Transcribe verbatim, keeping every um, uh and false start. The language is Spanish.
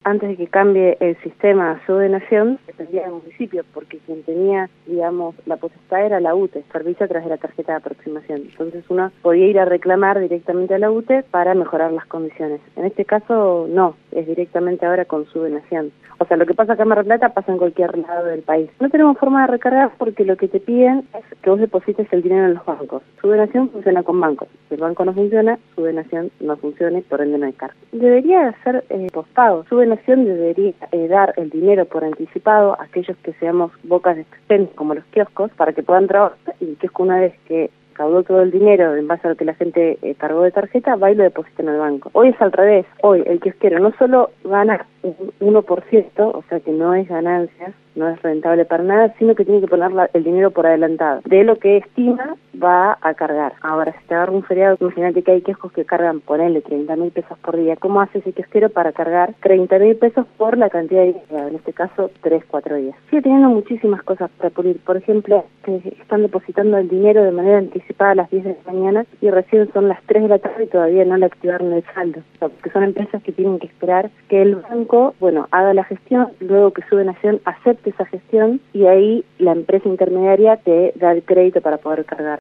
antes de que cambie el sistema a Sube Nación, dependía del municipio, porque quien tenía, digamos, la potestad era la U T E, servicio a través de la tarjeta de aproximación. Entonces uno podía ir a reclamar directamente a la U T E para mejorar las condiciones. En este caso, no, es directamente ahora con Sube Nación. O sea, lo que pasa acá en Mar del Plata pasa en cualquier lado del país. No tenemos forma de recargar porque lo que te piden es que vos deposites el dinero en los bancos. Sube Nación funciona con bancos. Si el banco no funciona, Sube Nación no funciona y por ende no hay cargo. Debería ser eh, postado. Sube Nación debería eh, dar el dinero por anticipado a aquellos que seamos bocas de expendio, como los kioscos, para que puedan trabajar, y el kiosco, una vez que caudó todo el dinero en base a lo que la gente eh, cargó de tarjeta, va y lo deposita en el banco. Hoy es al revés. Hoy el kiosquero no solo gana un uno por ciento, o sea que no es ganancia, no es rentable para nada, sino que tiene que poner la, el dinero por adelantado. De lo que estima va a cargar. Ahora, si te agarra un feriado, imagínate que hay kioscos que cargan, ponele treinta mil pesos por día. ¿Cómo hace ese kiosquero para cargar treinta mil pesos por la cantidad de días? En este caso, tres, cuatro días. Sigue teniendo muchísimas cosas para pulir. Por ejemplo, que están depositando el dinero de manera anticipada a las diez de la mañana y recién son las tres de la tarde y todavía no le activaron el saldo. O sea, porque son empresas que tienen que esperar que el banco, bueno, haga la gestión, luego que Sube Nación acepte esa gestión y ahí la empresa intermediaria te da el crédito para poder cargar.